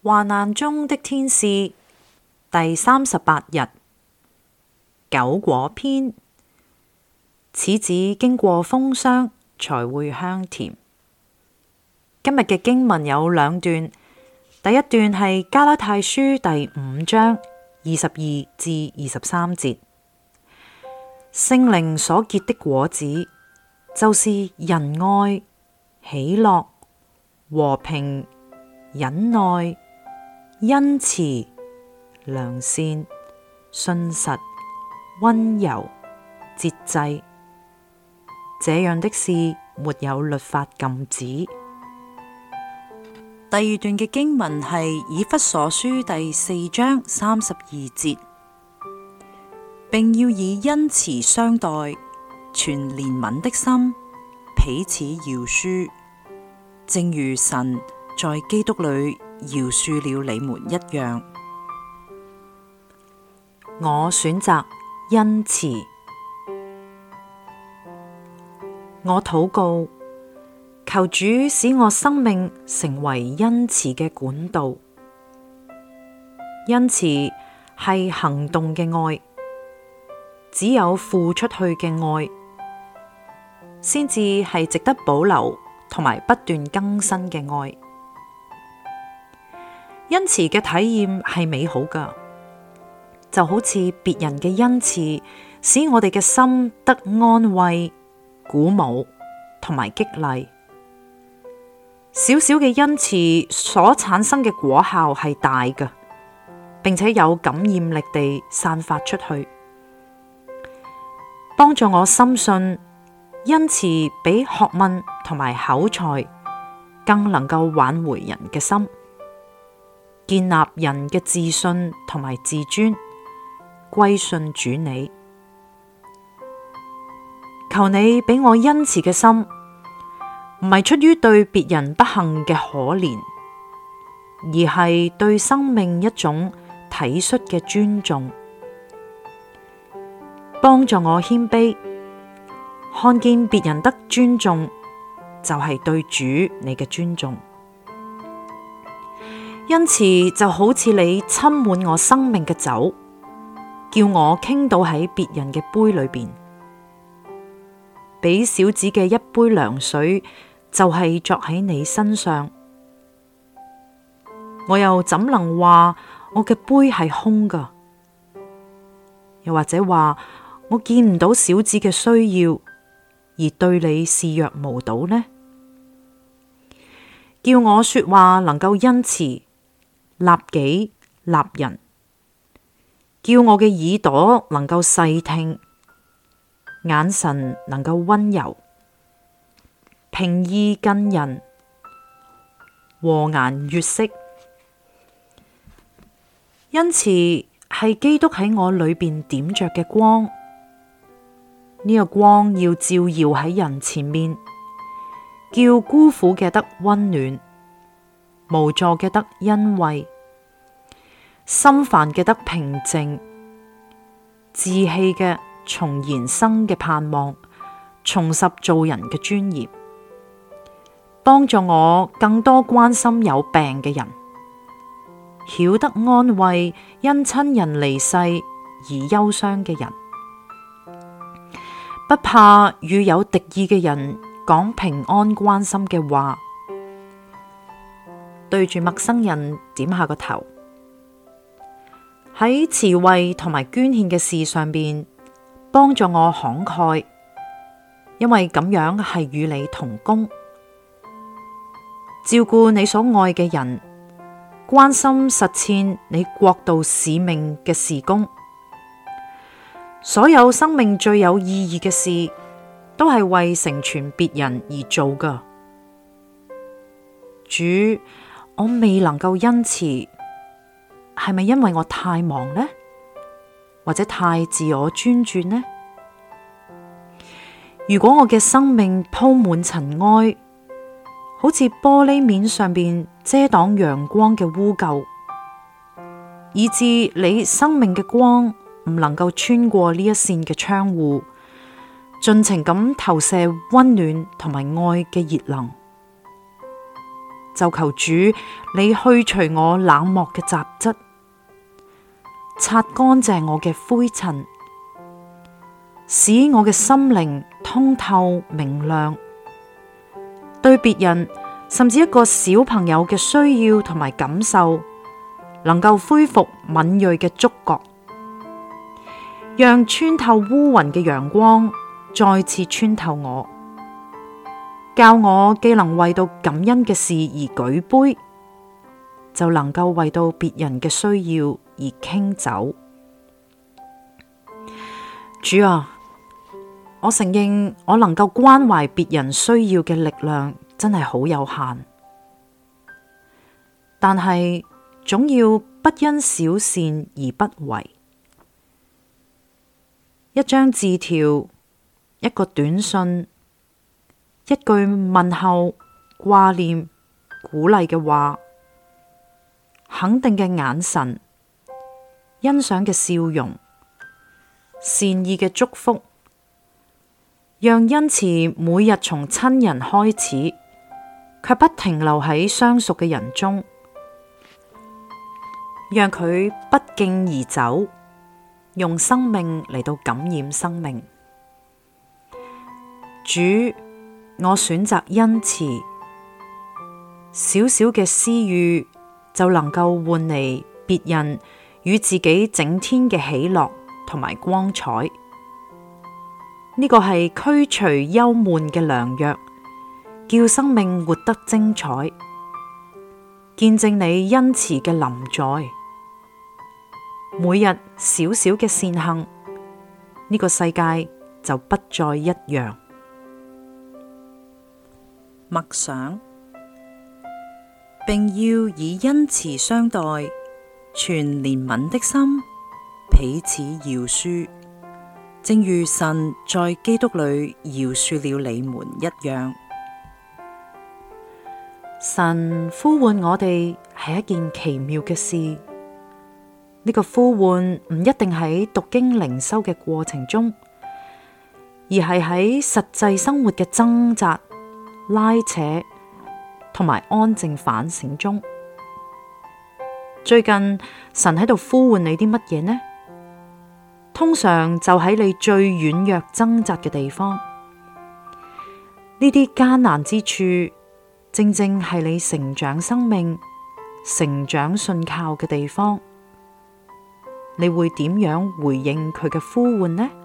患難中的天使第38日，九果篇。此子經過風霜，才會香甜。今日嘅經文有兩段，第一段係加拉太書第5章22至23節。聖靈所結的果子，就是仁愛、喜樂、和平、忍耐、恩慈、良善、信實、溫柔、節制。這樣的事沒有律法禁止。第二段嘅經文係以弗所書第4章32節，並要以恩慈相待，存憐憫的心，彼此饒恕，正如神在基督裏饒恕了你們一樣。我選擇恩慈。我禱告，求主使我生命成為恩慈嘅管道。恩慈係行動嘅愛，只有付出去嘅愛，先至係值得保留同埋不斷更新嘅愛。恩慈嘅體驗係美好㗎，就好似別人嘅恩慈，使我哋嘅心得安慰、鼓舞同埋激勵。小小嘅恩慈所產生嘅果效係大嘅，並且有感染力地散發出去，幫助我深信恩慈比學問同埋口才更能夠挽回人嘅心，建立人嘅自信同埋自尊，歸順主你。求你俾我恩慈嘅心，唔係出於對別人不幸嘅可憐，而係對生命一種體恤嘅尊重。幫助我謙卑，看見別人得尊重，就係對主你嘅尊重。恩慈就好似你浸滿我生命嘅酒，叫我傾倒喺別人嘅杯裏邊。俾小子嘅一杯涼水，就係作喺你身上。我又怎能話我嘅杯係空㗎？又或者話我見唔到小子嘅需要，而對你視若無睹呢？叫我說話能夠恩慈，立己立人，叫我嘅耳朵能夠細聽，眼神能夠溫柔，平易近人，和顏悅色。恩慈係基督喺我裏邊點着嘅光，呢個光要照耀喺人前面，叫孤苦嘅得溫暖，無助嘅得恩惠，心煩嘅得平靜，志氣嘅重燃生嘅盼望，重拾做人嘅尊嚴，幫助我更多關心有病嘅人，曉得安慰因親人離世而憂傷嘅人，不怕與有敵意嘅人講平安關心嘅話，對住陌生人點下個頭。喺慈惠同埋捐獻嘅事上邊，幫助我慷慨，因為咁樣係與你同工，照顧你所愛嘅人，關心實踐你國度使命嘅事工。所有生命最有意義嘅事，都係為成全別人而做㗎。主，我未能夠恩慈，係咪因為我太忙呢？或者太自我專注呢？如果我嘅生命鋪滿塵埃，好似玻璃面上邊遮擋陽光嘅污垢，以致你生命嘅光唔能夠穿過呢一扇嘅窗戶，盡情咁投射溫暖同埋愛嘅熱能， 就求主你去除我冷漠嘅雜質，擦乾淨我嘅灰塵，使我嘅心靈通透明亮，對別人甚至一個小朋友嘅需要同埋感受，能夠恢復敏銳嘅觸覺，讓穿透烏雲嘅陽光再次穿透我，教我既能為到感恩嘅事而舉杯，就能夠為到別人嘅需要而傾酒。主啊，我承認我能夠關懷別人需要嘅力量真係好有限，但係總要不因小善而不為。一張字條，一個短信，一句問候、掛念、鼓勵嘅話，肯定嘅眼神，欣賞嘅笑容，善意嘅祝福，讓恩慈每日從親人開始，卻不停留喺相熟嘅人中，讓佢不脛而走，用生命嚟到感染生命。主，我選擇恩慈，小小嘅私語就能夠換嚟別人與自己整天嘅喜樂同埋光彩。呢個係驅除憂悶嘅良藥，叫生命活得精彩，見證你恩慈嘅臨在。每日小小嘅善行，呢個世界就不再一樣。默想，並要以恩慈相待，存憐憫的心，彼此饒恕，正如神在基督裏饒恕了你們一樣。神呼喚我哋係一件奇妙嘅事。呢個呼喚唔一定喺讀經靈修嘅過程中，而係喺實際生活嘅掙扎、拉扯同埋安靜反省中。最近神喺度呼喚你啲乜嘢呢？通常就喺你最軟弱掙扎嘅地方。呢啲艱難之處，正正係你成長生命、成長信靠嘅地方。你會點樣回應佢嘅呼喚呢？